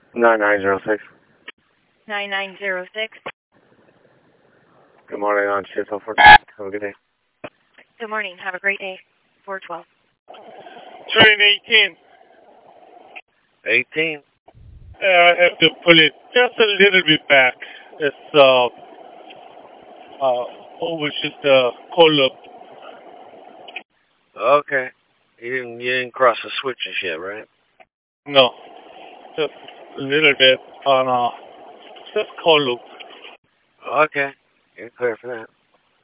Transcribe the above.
9906. 9906. Good morning on shift 412. Have a good day. Good morning. Have a great day. 412. Train 18. 18. I have to pull it just a little bit back. It's over just the cold loop. Okay. You didn't cross the switches yet, right? No, just a little bit on just cold loop. Okay. You're clear for that.